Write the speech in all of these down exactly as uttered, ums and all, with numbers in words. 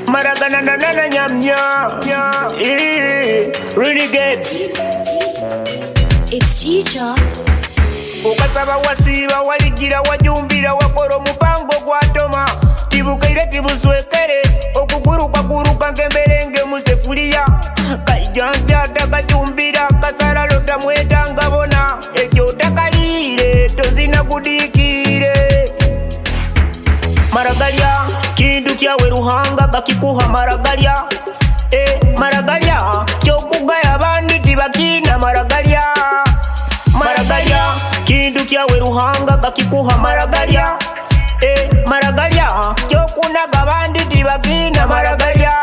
Maragana na na na nyam nyam. Eh, renegade. It's teacher. Ukasaba wasiba waligira wajumbira wakoro mupango gwatoma. Tibukaire tibuswekere okuguruka guruka ngemberenge musefulia. Kaijanja takajumbira kasara lota mweta ngabona. Ekyo takalire tozina kudikire. Maragalia kindu kyawe ruhanga bakikuha maragalia. Eh maragalia kyokugaya bandi tibakina maragalia. Maragalia kindu kyawe ruhanga bakikuha maragalia. Eh maragalia kyokuna gabandi tibakina maragalia.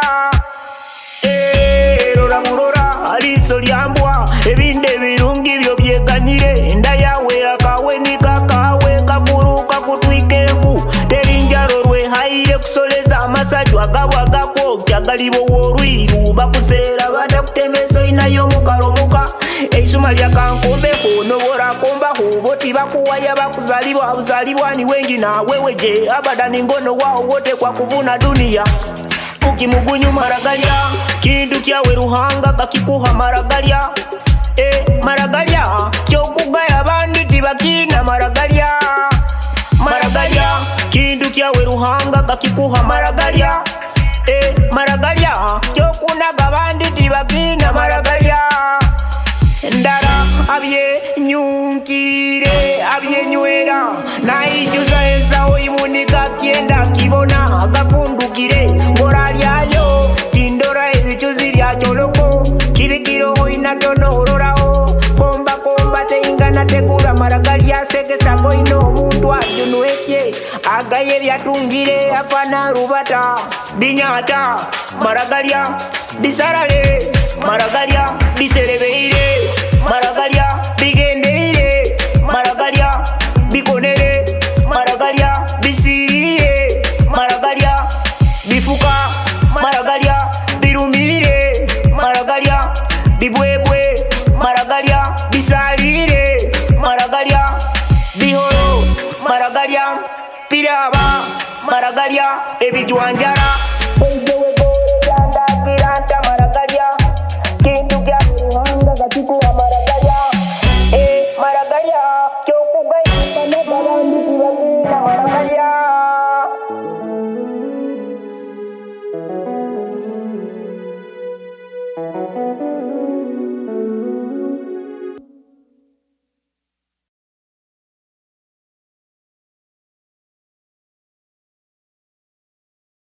Eh rora murora aliso lyambwa ebinde birungi byo byeganyire enda yawe akawe nikakawe kakuruka kutwikeku terinjaro rwe haire kusoleza amasajwa agabwaga ko kyagalibo worwiru bakusera bada kutemeso inayo mukaromuka eisuma lya kankombe kono bora komba hubo tibakuwaya bakuzalibwa uzalibwa ni wengi na wewe je abadani ngono wao wote kwa kuvuna dunia. Ukimugunyu maragalia kindu kyawe ruhanga bakikuha maragalia. Eh maragalia kyokugaya bandi tibakina maragalia. Maragalia kindu kyawe ruhanga bakikuha maragalia. Eh maragalia kyokuna gabandi tibakina maragalia. Ndara abye nyunkire abye nywera naijuza ensa oyimunika kyenda kibona agafundukire ngora lyayo tindora ebicuzi lya choloko kibikiro oina tono ororaho komba komba teingana tegura maragalia segesa goino omuntu ajunwekye agaye byatungire afana rubata binyata maragalia bisarale maragalia biserebeire maragalia bigendeire maragalia bikonere maragalia bisirire maragalia bifuka maragalia birumire maragalia bibwebwe maragalia bisalire maragalia bihoro maragalia piraba maragalia ebijwanjara maragalia kintu kya ruhanga gachikuwa